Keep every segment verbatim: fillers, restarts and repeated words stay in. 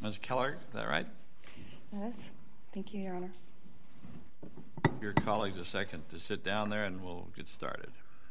Miz Kellogg, is that right? That is. Thank you, Your Honor. Your colleagues a second to sit down there and we'll get started.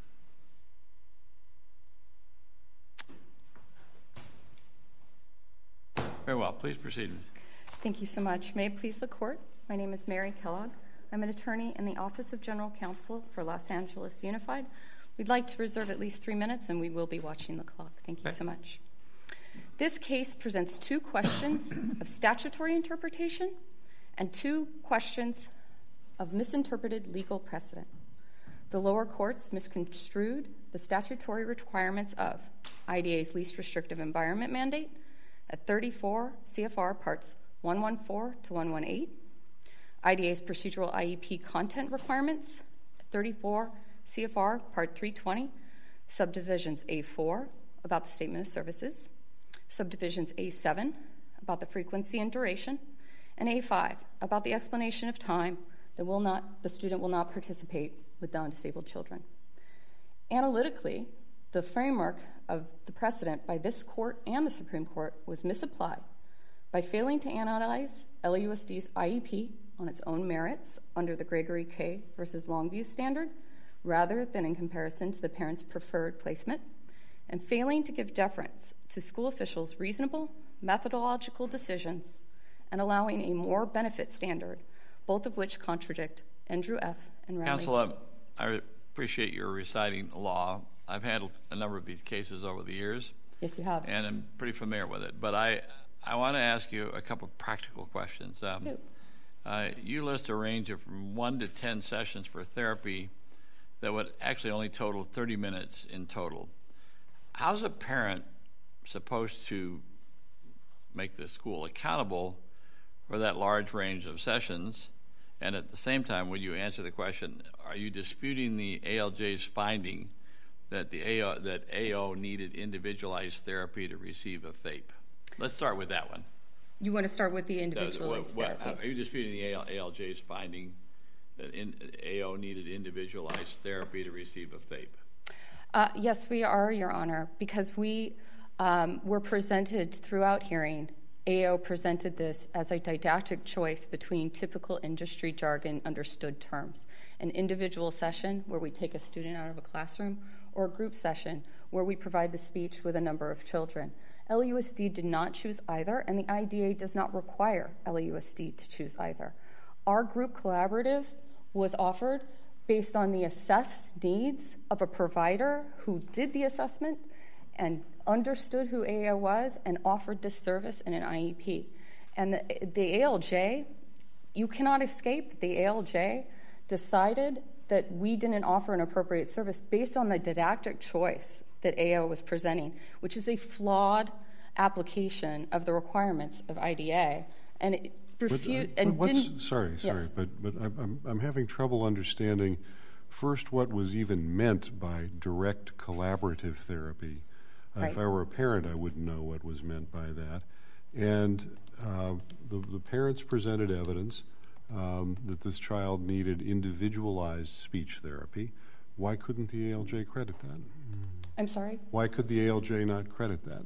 Very well. Please proceed. Thank you so much. May it please the Court, my name is Mary Kellogg. I'm an attorney in the Office of General Counsel for Los Angeles Unified. We'd like to reserve at least three minutes, and we will be watching the clock. Thank you okay. so much. This case presents two questions of statutory interpretation and two questions of misinterpreted legal precedent. The lower courts misconstrued the statutory requirements of I D A's least restrictive environment mandate at thirty-four C F R Parts one fourteen to one eighteen, I D A's procedural I E P content requirements at thirty-four C F R Part three twenty, subdivisions A four about the statement of services, subdivisions A seven about the frequency and duration, and A five about the explanation of time that will not, the student will not participate with non-disabled children. Analytically, the framework of the precedent by this court and the Supreme Court was misapplied by failing to analyze L A U S D's I E P on its own merits under the Gregory K. versus Longview standard, rather than in comparison to the parent's preferred placement, and failing to give deference to school officials' reasonable methodological decisions and allowing a more benefit standard, both of which contradict Andrew F. and Riley. Counsel, I appreciate your reciting law. I've handled a number of these cases over the years. Yes, you have. And I'm pretty familiar with it. But I, I want to ask you a couple of practical questions. Um, uh, you list a range of from one to ten sessions for therapy that would actually only total thirty minutes in total. How's a parent supposed to make the school accountable for that large range of sessions? And at the same time, would you answer the question, are you disputing the A L J's finding that the A O, that A O needed individualized therapy to receive a F A P E? Let's start with that one. You want to start with the individualized the, what, therapy? Are you disputing the A L J's finding that in, A O needed individualized therapy to receive a F A P E? Uh, yes, we are, Your Honor, because we um, were presented throughout hearing. A O presented this as a didactic choice between typical industry jargon understood terms, an individual session where we take a student out of a classroom, or a group session where we provide the speech with a number of children. L A U S D did not choose either, and the I D A does not require L A U S D to choose either. Our group collaborative was offered based on the assessed needs of a provider who did the assessment and understood who A O was and offered this service in an I E P. And the, the A L J, you cannot escape that the A L J decided that we didn't offer an appropriate service based on the didactic choice that A O was presenting, which is a flawed application of the requirements of I D A. And it refute but, uh, and but didn't. Sorry, sorry, yes. but but I'm I'm having trouble understanding first what was even meant by direct collaborative therapy. Uh, right. If I were a parent, I wouldn't know what was meant by that. And uh, the the parents presented evidence um, that this child needed individualized speech therapy. Why couldn't the A L J credit that? I'm sorry? Why could the A L J not credit that?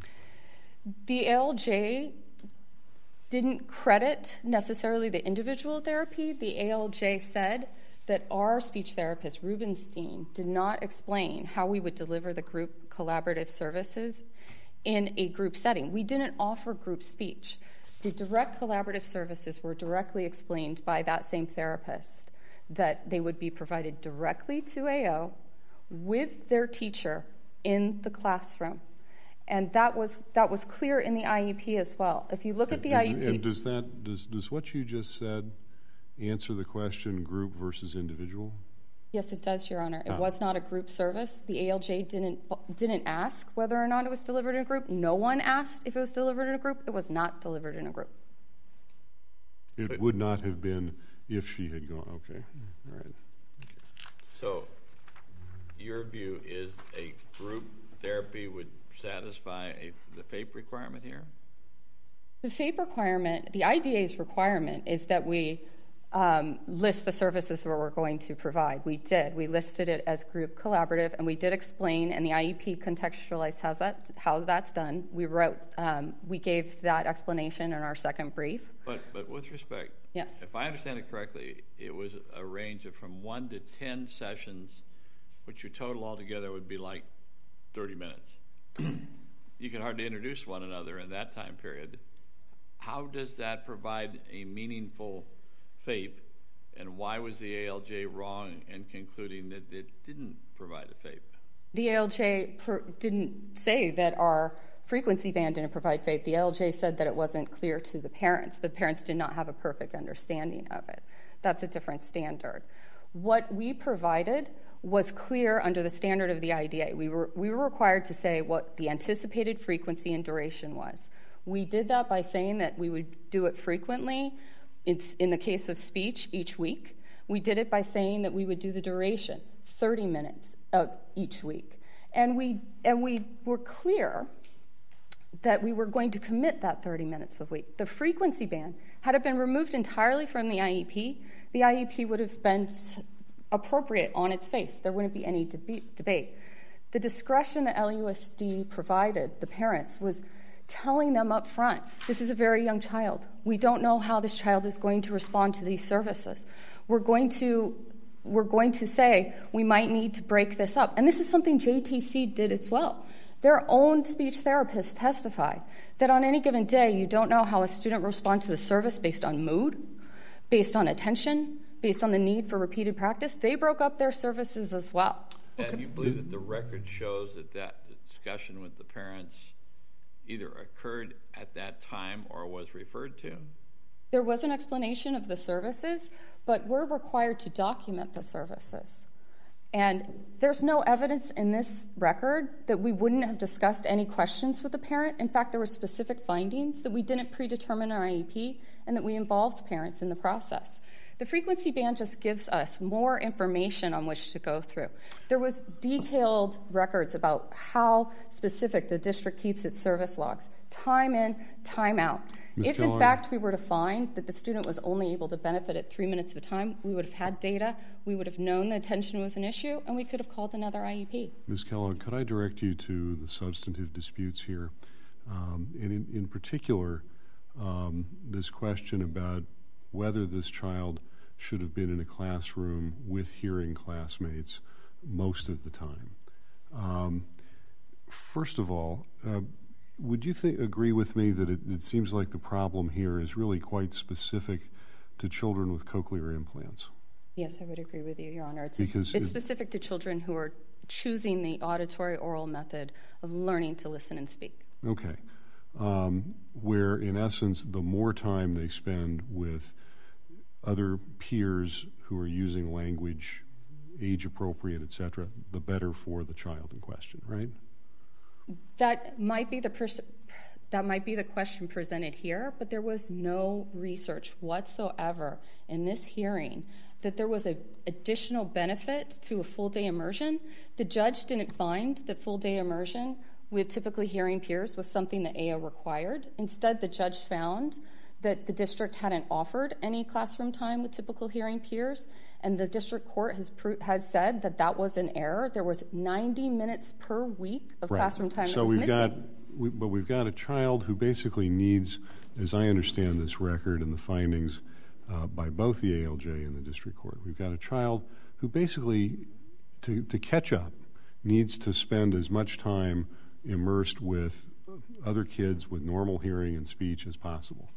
The A L J didn't credit necessarily the individual therapy. The A L J said that our speech therapist, Rubenstein, did not explain how we would deliver the group collaborative services in a group setting. We didn't offer group speech. The direct collaborative services were directly explained by that same therapist, that they would be provided directly to A O with their teacher in the classroom. And that was that was clear in the I E P as well. If you look at the and, I E P... And does that does does what you just said answer the question group versus individual? Yes, it does, Your Honor. It ah. was not a group service. The A L J didn't didn't ask whether or not it was delivered in a group. No one asked if it was delivered in a group. It was not delivered in a group. It but, would not have been if she had gone. Okay. All right. Okay. So your view is a group therapy would satisfy a, the F A P E requirement here? The F A P E requirement, the I D A's requirement, is that we um, list the services that we're going to provide. We did. We listed it as group collaborative, and we did explain, and the I E P contextualized how, that, how that's done. We wrote, um, we gave that explanation in our second brief. But, but with respect, yes. If I understand it correctly, it was a range of from one to ten sessions, which your total altogether would be like thirty minutes. You can hardly introduce one another in that time period. How does that provide a meaningful FAPE, and why was the A L J wrong in concluding that it didn't provide a FAPE? The A L J per- didn't say that our frequency band didn't provide FAPE. The A L J said that it wasn't clear to the parents. The parents did not have a perfect understanding of it. That's a different standard. What we provided was clear under the standard of the I D A. We were, we were required to say what the anticipated frequency and duration was. We did that by saying that we would do it frequently. It's in the case of speech each week. We did it by saying that we would do the duration, thirty minutes of each week. And we and we were clear that we were going to commit that thirty minutes a week. The frequency band, had it been removed entirely from the I E P, the I E P would have been appropriate on its face. There wouldn't be any deb- debate. The discretion that L U S D provided the parents was telling them up front, this is a very young child. We don't know how this child is going to respond to these services. We're going to we're going to say we might need to break this up. And this is something J T C did as well. Their own speech therapists testified that on any given day, you don't know how a student will respond to the service based on mood, based on attention, based on the need for repeated practice. They broke up their services as well. And you believe that the record shows that that discussion with the parents either occurred at that time or was referred to? There was an explanation of the services, but we're required to document the services. And there's no evidence in this record that we wouldn't have discussed any questions with the parent. In fact, there were specific findings that we didn't predetermine our I E P and that we involved parents in the process. The frequency band just gives us more information on which to go through. There was detailed records about how specific the district keeps its service logs, time in, time out. Miz If, Keller, in fact, we were to find that the student was only able to benefit at three minutes of a time, we would have had data, we would have known that attention was an issue, and we could have called another I E P. Miz Kellogg, could I direct you to the substantive disputes here? Um, and in, in particular, um, this question about whether this child should have been in a classroom with hearing classmates most of the time. Um, first of all, uh, would you think, agree with me that it, it seems like the problem here is really quite specific to children with cochlear implants? Yes, I would agree with you, Your Honor. It's, Because it's it, specific to children who are choosing the auditory oral method of learning to listen and speak. Okay. Um, where, in essence, the more time they spend with other peers who are using language, age-appropriate, et cetera, the better for the child in question, right? That might be the pers- that might be the question presented here, but there was no research whatsoever in this hearing that there was an additional benefit to a full-day immersion. The judge didn't find that full-day immersion with typically hearing peers was something that A O required. Instead, the judge found that the district hadn't offered any classroom time with typical hearing peers, and the district court has pro- has said that that was an error. There was ninety minutes per week of right. classroom time so that was we've missing. got, we, but we've got a child who basically needs, as I understand this record and the findings uh, by both the A L J and the district court, we've got a child who basically, to, to catch up, needs to spend as much time immersed with other kids with normal hearing and speech as possible.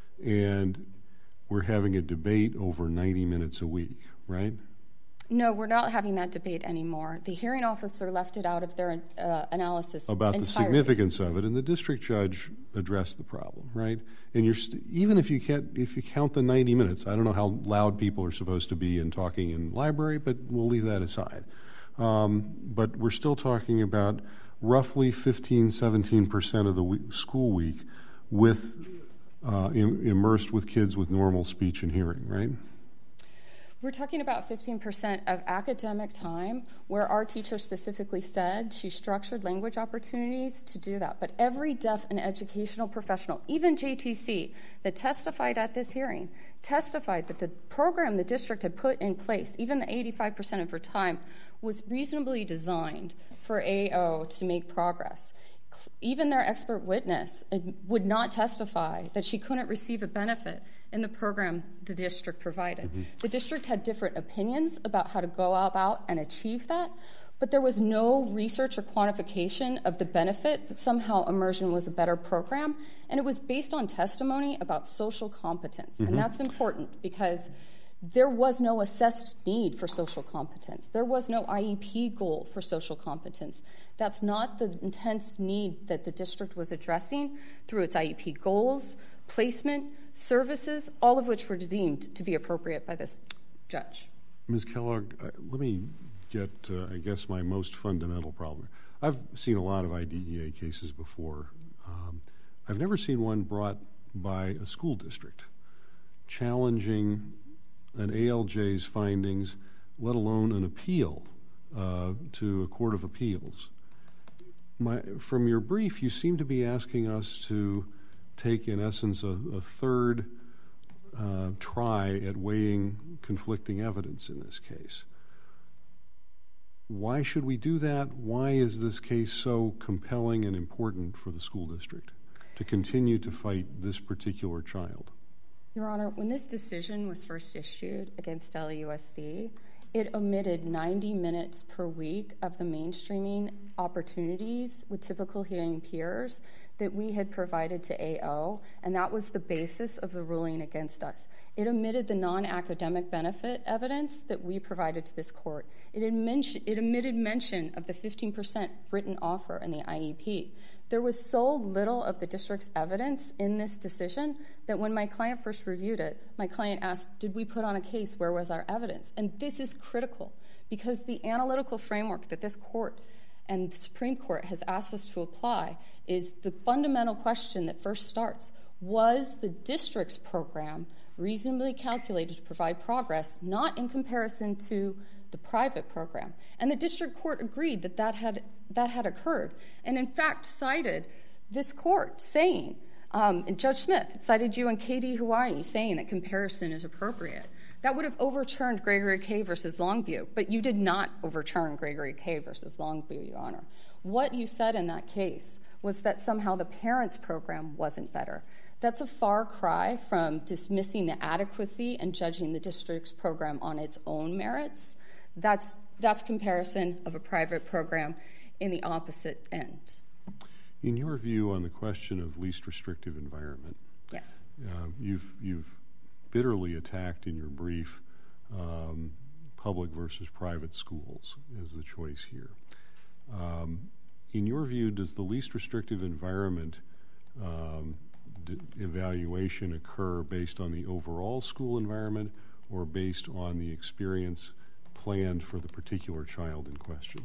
And we're having a debate over ninety minutes a week, right? No, we're not having that debate anymore. The hearing officer left it out of their uh, analysis about entirely. The significance of it, and the district judge addressed the problem, right? And you're st- even if you can't, if you count the ninety minutes, I don't know how loud people are supposed to be in talking in library, but we'll leave that aside. Um, but we're still talking about roughly fifteen, seventeen percent of the week, school week with Uh, im- immersed with kids with normal speech and hearing, right? We're talking about fifteen percent of academic time where our teacher specifically said she structured language opportunities to do that. But every deaf and educational professional, even J T C, that testified at this hearing, testified that the program the district had put in place, even the eighty-five percent of her time, was reasonably designed for A O to make progress. Even their expert witness would not testify that she couldn't receive a benefit in the program the district provided. Mm-hmm. The district had different opinions about how to go about and achieve that, but there was no research or quantification of the benefit that somehow immersion was a better program, and it was based on testimony about social competence. Mm-hmm. And that's important because there was no assessed need for social competence. There was no I E P goal for social competence. That's not the intense need that the district was addressing through its I E P goals, placement, services, all of which were deemed to be appropriate by this judge. Miz Kellogg, uh, let me get, uh, I guess, my most fundamental problem. I've seen a lot of I D E A cases before. Um, I've never seen one brought by a school district challenging an A L J's findings, let alone an appeal uh, to a court of appeals. My, from your brief, you seem to be asking us to take, in essence, a, a third uh, try at weighing conflicting evidence in this case. Why should we do that? Why is this case so compelling and important for the school district to continue to fight this particular child? Your Honor, when this decision was first issued against L A U S D, it omitted ninety minutes per week of the mainstreaming opportunities with typical hearing peers that we had provided to A O, and that was the basis of the ruling against us. It omitted the non-academic benefit evidence that we provided to this court. It, mention, it omitted mention of the fifteen percent written offer in the I E P. There was so little of the district's evidence in this decision that when my client first reviewed it, my client asked, did we put on a case? Where was our evidence? And this is critical because the analytical framework that this court and the Supreme Court has asked us to apply is the fundamental question that first starts. Was the district's program reasonably calculated to provide progress, not in comparison to the private program? And the district court agreed that that had, that had occurred, and in fact cited this court saying, um, and Judge Smith cited you and Katie Hawaii saying that comparison is appropriate. That would have overturned Gregory K. versus Longview, but you did not overturn Gregory K. versus Longview, Your Honor. What you said in that case was that somehow the parents' program wasn't better. That's a far cry from dismissing the adequacy and judging the district's program on its own merits. That's, that's comparison of a private program in the opposite end. In your view on the question of least restrictive environment, yes, uh, you've, you've bitterly attacked in your brief um, public versus private schools as the choice here. Um, in your view, does the least restrictive environment um, d- evaluation occur based on the overall school environment or based on the experience planned for the particular child in question?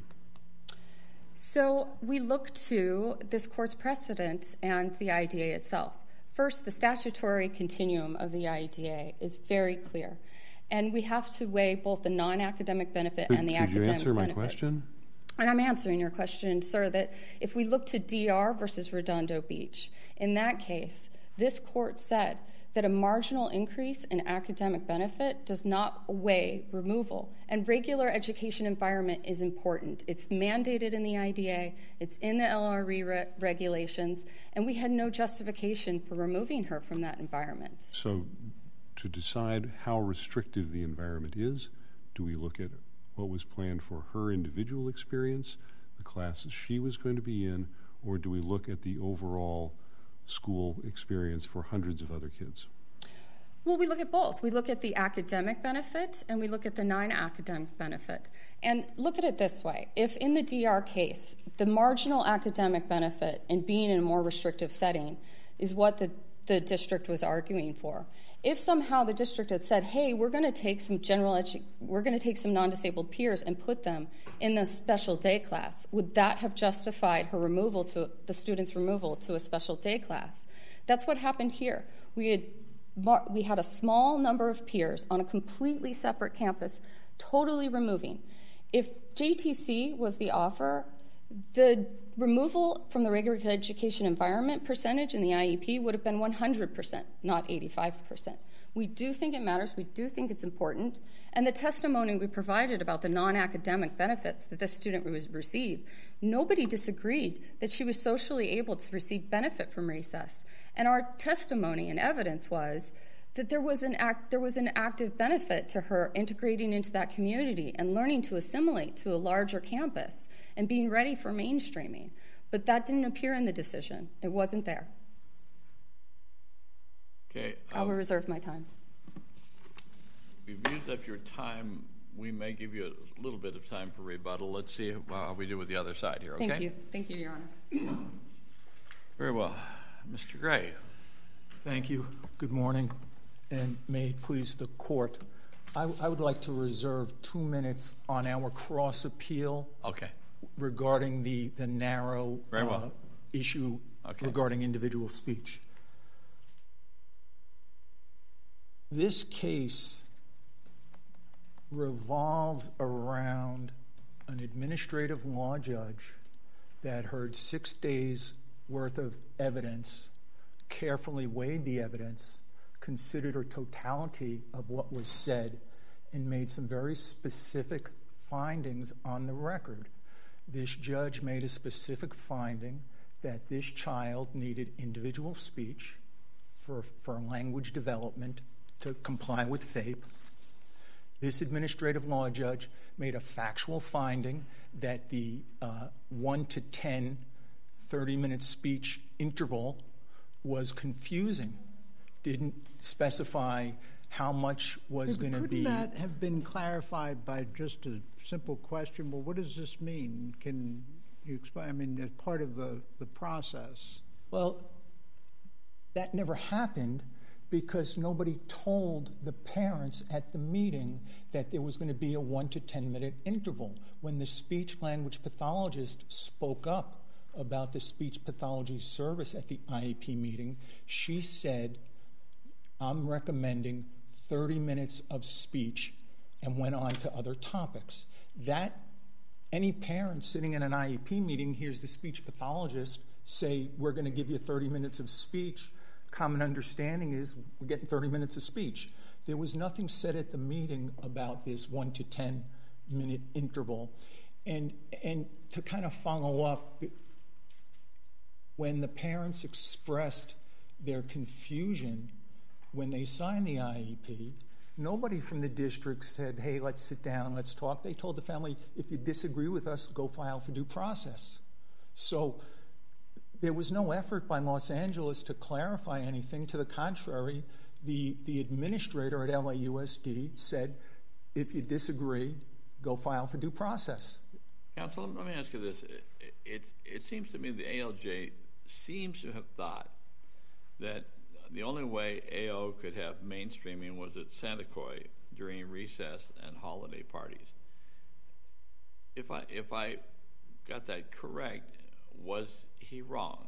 So we look to this court's precedent and the I D A itself. First, the statutory continuum of the I D A is very clear, and we have to weigh both the non-academic benefit could, and the could academic benefit. Could you answer my question? And I'm answering your question, sir, that if we look to D R versus Redondo Beach, in that case, this court said that a marginal increase in academic benefit does not weigh removal. And regular education environment is important. It's mandated in the I D A, it's in the L R E re- regulations, and we had no justification for removing her from that environment. So to decide how restrictive the environment is, do we look at what was planned for her individual experience, the classes she was going to be in, or do we look at the overall school experience for hundreds of other kids? Well, we look at both. We look at the academic benefit and we look at the non-academic benefit. And look at it this way. If in the D R case, the marginal academic benefit in being in a more restrictive setting is what the, the district was arguing for, if somehow the district had said, hey, we're going to take some general edu- we're going to take some non-disabled peers and put them in the special day class, would that have justified her removal to the student's removal to a special day class? That's what happened here. We had we had a small number of peers on a completely separate campus, totally removing. If J T C was the offer, the removal from the regular education environment percentage in the I E P would have been one hundred percent, not eighty-five percent. We do think it matters. We do think it's important. And the testimony we provided about the non-academic benefits that this student was received, nobody disagreed that she was socially able to receive benefit from recess. And our testimony and evidence was that there was an act, there was an active benefit to her integrating into that community and learning to assimilate to a larger campus and being ready for mainstreaming. But that didn't appear in the decision. It wasn't there. Okay. Um, I will reserve my time. We've used up your time. We may give you a little bit of time for rebuttal. Let's see how we do with the other side here, okay? Thank you. Thank you, Your Honor. Very well. Mister Gray. Thank you. Good morning, and may it please the court. I, I would like to reserve two minutes on our cross appeal Okay. regarding the, the narrow Very well. uh, issue Okay. regarding individual speech. This case revolves around an administrative law judge that heard six days worth of evidence, carefully weighed the evidence, considered a totality of what was said, and made some very specific findings on the record. This judge made a specific finding that this child needed individual speech for, for language development to comply with FAPE. This administrative law judge made a factual finding that the uh, one to ten thirty-minute speech interval was confusing, didn't specify how much was going to be. Couldn't that have been clarified by just a simple question? Well, what does this mean? Can you explain? I mean, as part of the, the process. Well, that never happened because nobody told the parents at the meeting that there was going to be a one to ten minute interval. When the speech language pathologist spoke up about the speech pathology service at the I E P meeting, she said, I'm recommending thirty minutes of speech, and went on to other topics. That, any parent sitting in an I E P meeting hears the speech pathologist say, we're going to give you thirty minutes of speech, common understanding is we're getting thirty minutes of speech. There was nothing said at the meeting about this one to ten minute interval. And, and to kind of follow up, when the parents expressed their confusion when they signed the I E P, nobody from the district said, hey, let's sit down, let's talk. They told the family, if you disagree with us, go file for due process. So there was no effort by Los Angeles to clarify anything. To the contrary, the, the administrator at L A U S D said, if you disagree, go file for due process. Counsel, let me ask you this. It, it, it seems to me the A L J seems to have thought that the only way A O could have mainstreaming was at Santacoy during recess and holiday parties. If I if I got that correct, was he wrong?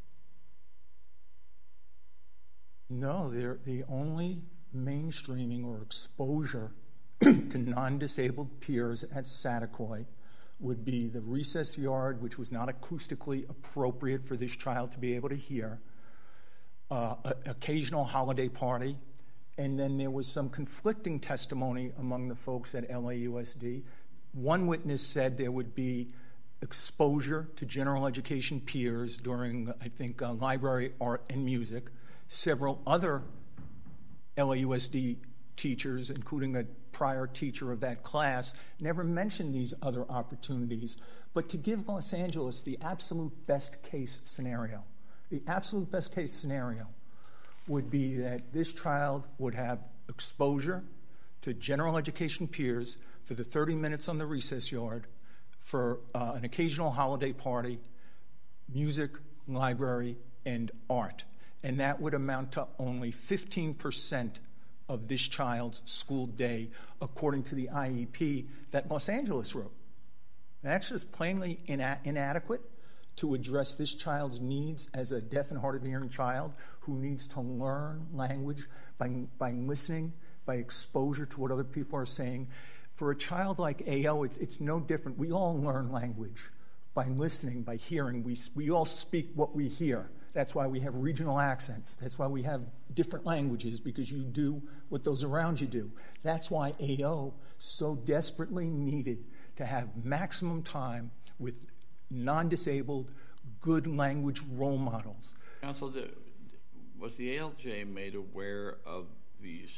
No, they're the only mainstreaming or exposure to non-disabled peers at Santacoy would be the recess yard, which was not acoustically appropriate for this child to be able to hear, uh, a, occasional holiday party, and then there was some conflicting testimony among the folks at L A U S D. One witness said there would be exposure to general education peers during, I think, uh, library, art, and music. Several other L A U S D teachers, including the prior teacher of that class, never mentioned these other opportunities. But to give Los Angeles the absolute best case scenario, the absolute best case scenario would be that this child would have exposure to general education peers for the thirty minutes on the recess yard, for uh, an occasional holiday party, music, library, and art. And that would amount to only fifteen percent of this child's school day, according to the I E P that Los Angeles wrote. That's just plainly ina- inadequate. to address this child's needs as a deaf and hard of hearing child who needs to learn language by, by listening, by exposure to what other people are saying. For a child like A O, it's, it's no different. We all learn language by listening, by hearing. We, we all speak what we hear. That's why we have regional accents. That's why we have different languages, because you do what those around you do. That's why A O so desperately needed to have maximum time with non-disabled, good language role models. Counsel, was the A L J made aware of these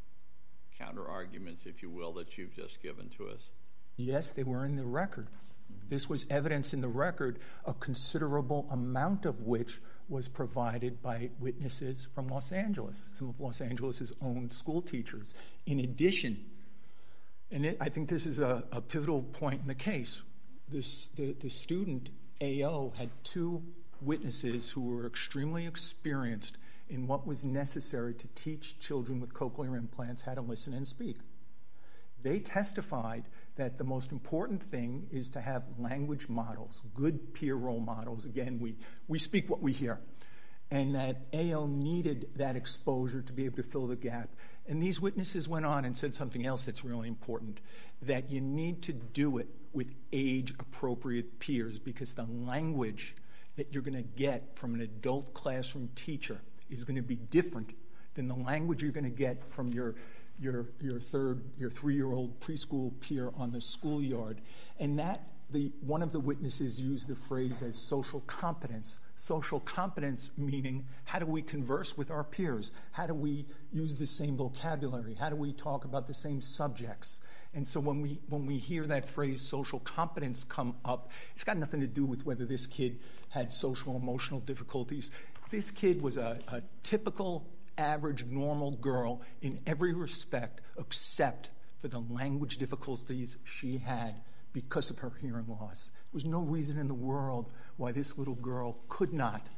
counter-arguments, if you will, that you've just given to us? Yes, they were in the record. This was evidence in the record, a considerable amount of which was provided by witnesses from Los Angeles, some of Los Angeles' own school teachers. In addition, and it, I think this is a, a pivotal point in the case, this, the, the student, A O, had two witnesses who were extremely experienced in what was necessary to teach children with cochlear implants how to listen and speak. They testified that the most important thing is to have language models, good peer role models. Again, we, we speak what we hear. And that A O needed that exposure to be able to fill the gap. And these witnesses went on and said something else that's really important, that you need to do it with age-appropriate peers, because the language that you're going to get from an adult classroom teacher is going to be different than the language you're going to get from your your your third, your three-year-old preschool peer on the schoolyard. And that, the one of the witnesses used the phrase as social competence. Social competence meaning, how do we converse with our peers? How do we use the same vocabulary? How do we talk about the same subjects? And so when we when we hear that phrase social competence come up, it's got nothing to do with whether this kid had social emotional difficulties. This kid was a, a typical, average, normal girl in every respect except for the language difficulties she had because of her hearing loss. There was no reason in the world why this little girl could not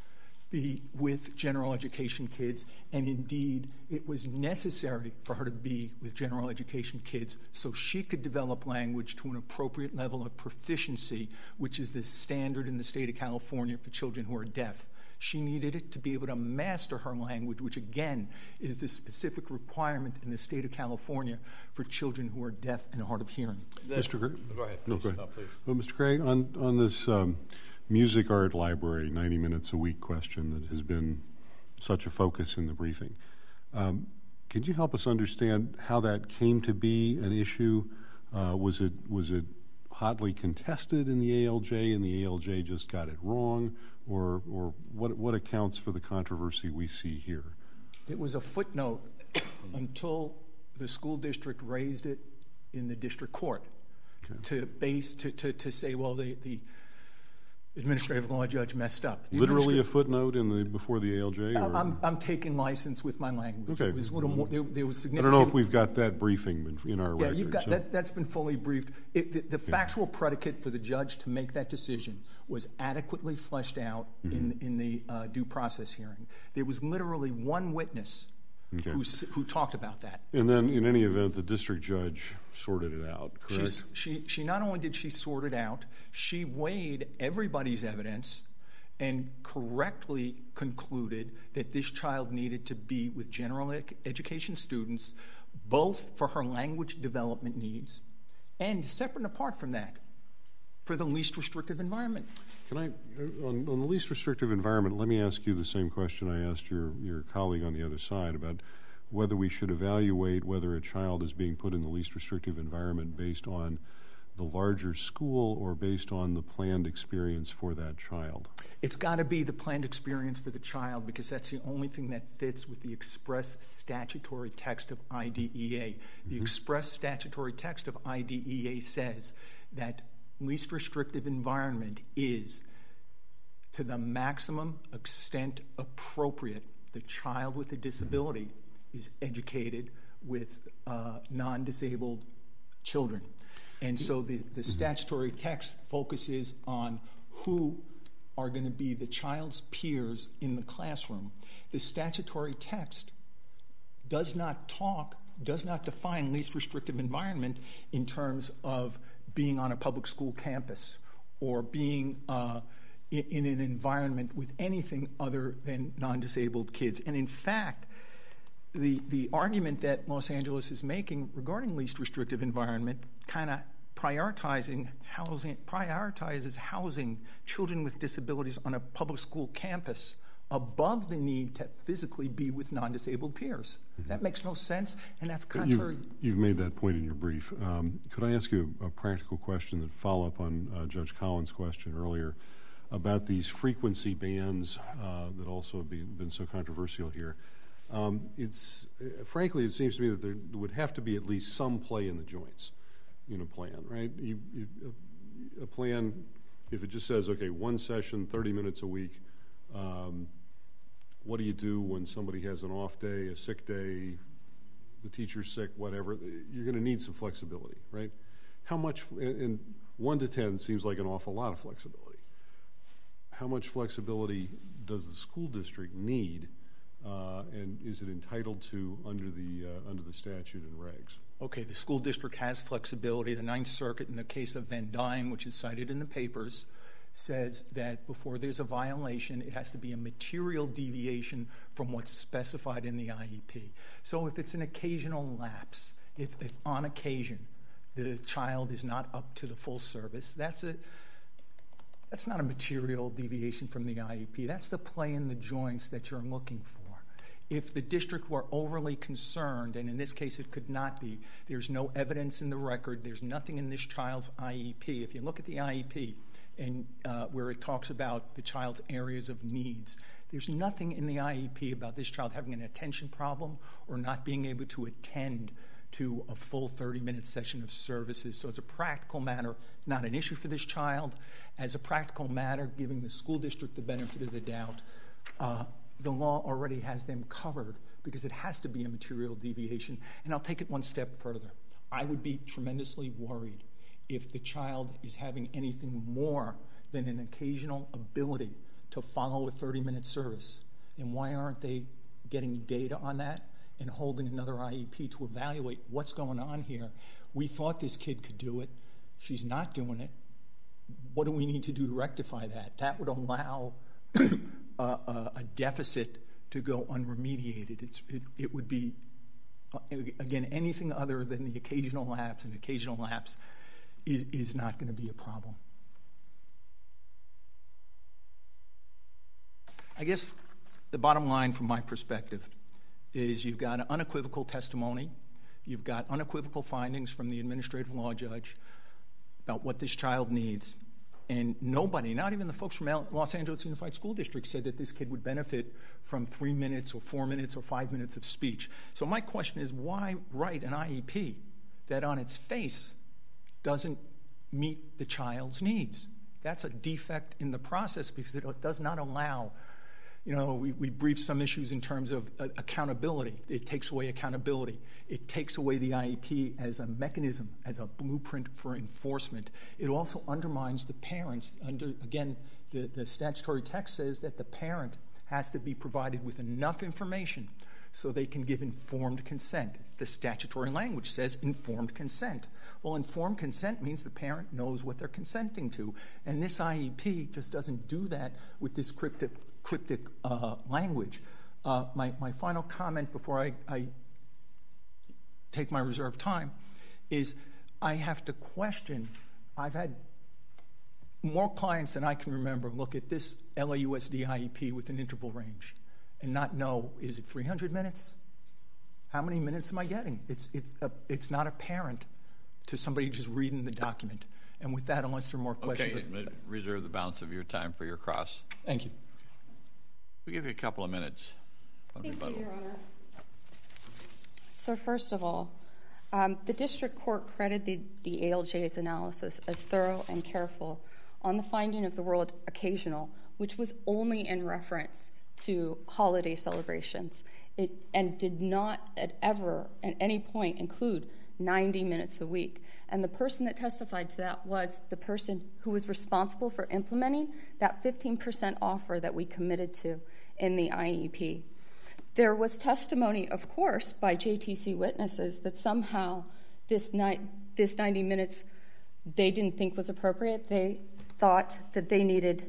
be with general education kids, and indeed it was necessary for her to be with general education kids so she could develop language to an appropriate level of proficiency, which is the standard in the state of California for children who are deaf. She needed it to be able to master her language, which again is the specific requirement in the state of California for children who are deaf and hard of hearing. That, Mister Gray? Go ahead. No, go ahead. No, please. Well, Mister Gray, on, on this um, music art library, ninety minutes a week question that has been such a focus in the briefing, um, can you help us understand how that came to be an issue? Uh, was it was it hotly contested in the A L J and the A L J just got it wrong? Or, or what, what accounts for the controversy we see here? It was a footnote until the school district raised it in the district court okay. to base to, to, to say, well, the, the administrative law judge messed up. The Literally a footnote in the before the A L J? Or? I'm, I'm taking license with my language. Okay. It was a little more, there, there was significant. I don't know if we've got that briefing in our yeah, record. You've got, so. that, that's been fully briefed. It, the the yeah. factual predicate for the judge to make that decision was adequately fleshed out mm-hmm. in, in the uh, due process hearing. There was literally one witness okay. who, who talked about that. And then, in any event, the district judge sorted it out, correct? She's, she, she not only did she sort it out, she weighed everybody's evidence and correctly concluded that this child needed to be with general ed- education students, both for her language development needs and, separate and apart from that, for the least restrictive environment. Can I, on, on the least restrictive environment, let me ask you the same question I asked your, your colleague on the other side about whether we should evaluate whether a child is being put in the least restrictive environment based on the larger school or based on the planned experience for that child. It's got to be the planned experience for the child because that's the only thing that fits with the express statutory text of I D E A. The mm-hmm. express statutory text of I D E A says that least restrictive environment is to the maximum extent appropriate. The child with a disability is educated with uh, non-disabled children. And so the, the statutory text focuses on who are going to be the child's peers in the classroom. The statutory text does not talk, does not define least restrictive environment in terms of being on a public school campus or being uh, in, in an environment with anything other than non-disabled kids. And in fact, the, the argument that Los Angeles is making regarding least restrictive environment kind of prioritizing housing, prioritizes housing children with disabilities on a public school campus above the need to physically be with non-disabled peers. Mm-hmm. That makes no sense, and that's contrary. You've, you've made that point in your brief. Um, could I ask you a, a practical question that follow up on uh, Judge Collins' question earlier about these frequency bands uh, that also have been, been so controversial here? Um, it's uh, frankly, it seems to me that there would have to be at least some play in the joints in a plan, right? You, you, a, a plan, if it just says, okay, one session, thirty minutes a week. Um, what do you do when somebody has an off day, a sick day, the teacher's sick, whatever? You're going to need some flexibility, right? How much, and one to ten seems like an awful lot of flexibility. How much flexibility does the school district need, uh, and is it entitled to under the uh, under the statute and regs? Okay, the school district has flexibility. The Ninth Circuit, in the case of Van Dyne, which is cited in the papers, says that before there's a violation, it has to be a material deviation from what's specified in the I E P. So if it's an occasional lapse, if, if on occasion the child is not up to the full service, that's a that's not a material deviation from the I E P. That's the play in the joints that you're looking for. If the district were overly concerned, and in this case it could not be, there's no evidence in the record, there's nothing in this child's I E P. If you look at the I E P, and uh, where it talks about the child's areas of needs, there's nothing in the I E P about this child having an attention problem or not being able to attend to a full thirty-minute session of services. So as a practical matter, not an issue for this child. As a practical matter, giving the school district the benefit of the doubt, uh, the law already has them covered because it has to be a material deviation. And I'll take it one step further. I would be tremendously worried if the child is having anything more than an occasional ability to follow a thirty-minute service. And why aren't they getting data on that and holding another I E P to evaluate what's going on here? We thought this kid could do it. She's not doing it. What do we need to do to rectify that? That would allow a, a, a deficit to go unremediated. It's, it, it would be, uh, again, anything other than the occasional lapse, and occasional lapse Is, is not going to be a problem. I guess the bottom line from my perspective is you've got an unequivocal testimony, you've got unequivocal findings from the administrative law judge about what this child needs, and nobody, not even the folks from Los Angeles Unified School District, said that this kid would benefit from three minutes or four minutes or five minutes of speech. So my question is, why write an I E P that on its face doesn't meet the child's needs? That's a defect in the process because it does not allow, you know, we, we briefed some issues in terms of uh, accountability. It takes away accountability. It takes away the I E P as a mechanism, as a blueprint for enforcement. It also undermines the parents. Under, again, the, the statutory text says that the parent has to be provided with enough information so they can give informed consent. The statutory language says informed consent. Well, informed consent means the parent knows what they're consenting to, and this I E P just doesn't do that with this cryptic, cryptic uh, language. Uh, my, my final comment before I, I take my reserved time is I have to question. I've had more clients than I can remember look at this L A U S D I E P with an interval range and not know, is it three hundred minutes? How many minutes am I getting? It's, it, uh, it's not apparent to somebody just reading the document. And with that, unless there are more questions. Okay, reserve the balance of your time for your cross. Thank you. We'll give you a couple of minutes. Thank you, Your Honor. So first of all, um, the district court credited the A L J's analysis as thorough and careful on the finding of the word occasional, which was only in reference to holiday celebrations. It, and did not at ever at any point include ninety minutes a week. And the person that testified to that was the person who was responsible for implementing that fifteen percent offer that we committed to in the I E P. There was testimony, of course, by J T C witnesses that somehow this, ni- this ninety minutes they didn't think was appropriate. They thought that they needed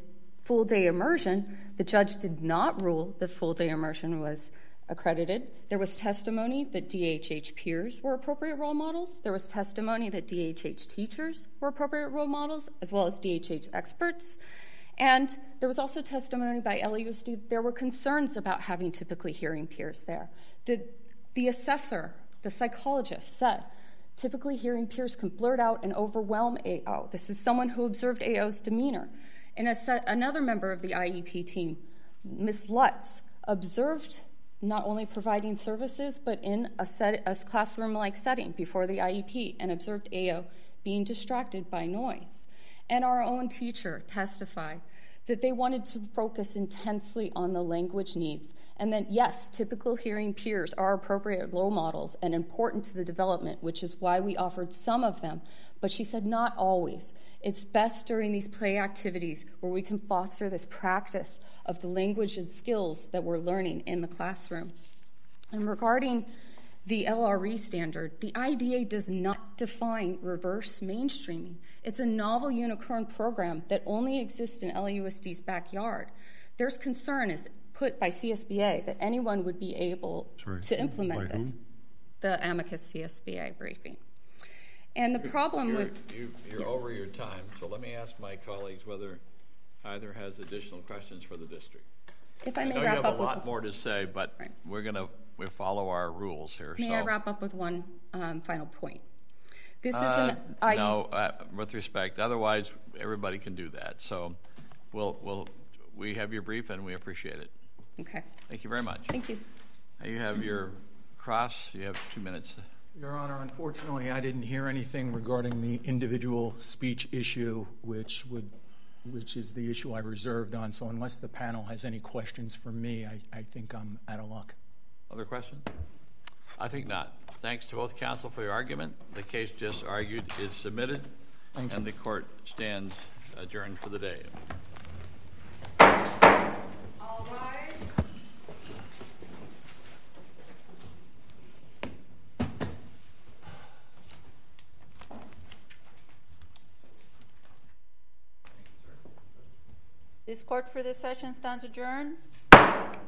full-day immersion, the judge did not rule that full-day immersion was accredited. There was testimony that D H H peers were appropriate role models. There was testimony that D H H teachers were appropriate role models, as well as D H H experts. And there was also testimony by L A U S D that there were concerns about having typically hearing peers there. The, the assessor, the psychologist said, typically hearing peers can blurt out and overwhelm A O. This is someone who observed A O's demeanor. And a set, another member of the I E P team, Miz Lutz, observed not only providing services, but in a, set, a classroom-like setting before the I E P, and observed A O being distracted by noise. And our own teacher testified that they wanted to focus intensely on the language needs, and that, yes, typical hearing peers are appropriate role models and important to the development, which is why we offered some of them. But she said not always. It's best during these play activities where we can foster this practice of the language and skills that we're learning in the classroom. And regarding the L R E standard, the I D A does not define reverse mainstreaming. It's a novel unicorn program that only exists in L A U S D's backyard. There's concern is put by C S B A that anyone would be able Sorry. to implement by this. Whom? The amicus C S B A briefing. And the problem you're, with... You, you're yes. over your time, so let me ask my colleagues whether either has additional questions for the district. If I may I know wrap you have up a lot with, more to say, but right. we're going to we follow our rules here. May so. I wrap up with one um, final point? This is uh, an I- no, uh, with respect. Otherwise, everybody can do that. So, we'll we'll we have your brief and we appreciate it. Okay. Thank you very much. Thank you. Now you have your cross. You have two minutes. Your Honor, unfortunately, I didn't hear anything regarding the individual speech issue, which would, which is the issue I reserved on. So unless the panel has any questions for me, I, I think I'm out of luck. Other questions? I think not. Thanks to both counsel for your argument. The case just argued is submitted, Thank and you. the court stands adjourned for the day. All rise. This court for this session stands adjourned.